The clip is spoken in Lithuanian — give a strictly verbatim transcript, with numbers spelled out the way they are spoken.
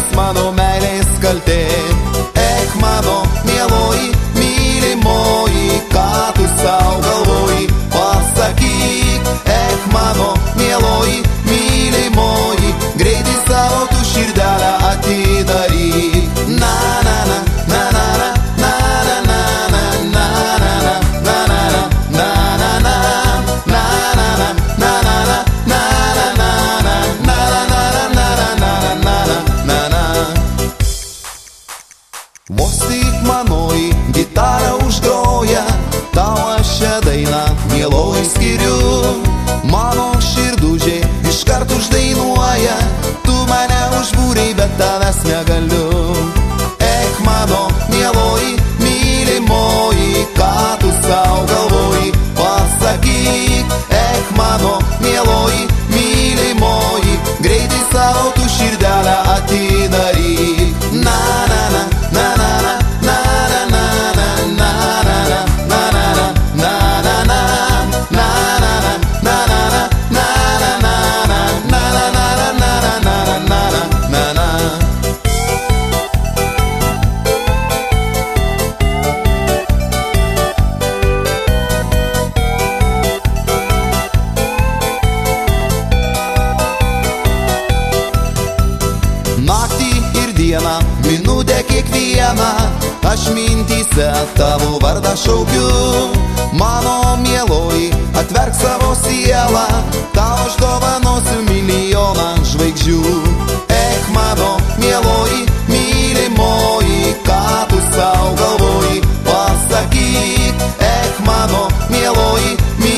nes mano meilės kaltė. Ek mano mieloji, mylimoji, ką tu sau galvoji, pasakyk. Ek mano mieloji, mylimoji, greitai savo tu širdelę atidaryk. Na na na na na na na na na na na na na na na Vos tik manoji gitarą užgroja, tau aš šią dainą mieloji skiriu. Mano širdužė iškart uždainuoja, tu mane užbūrei, bet tavęs negaliu. Ek mano mieloji, mylimoji, ką tu sau galvoji, pasakyk. Ek mano mieloji, mylimoji, greitai savo tu širdelę atidaryk. Na na na na na na na na na na na na na na na Naktį ir dieną, minutę kiekvieną, aš mintyse tavo vardą šaukiu. Mano mieloji, atverk savo sielą, tau aš dovanosiu milijoną žvaigždžių. Ek mano mieloji, mylimoji, ką tu sau galvoji, pasakyk. Ek mano mieloji, mylimoji,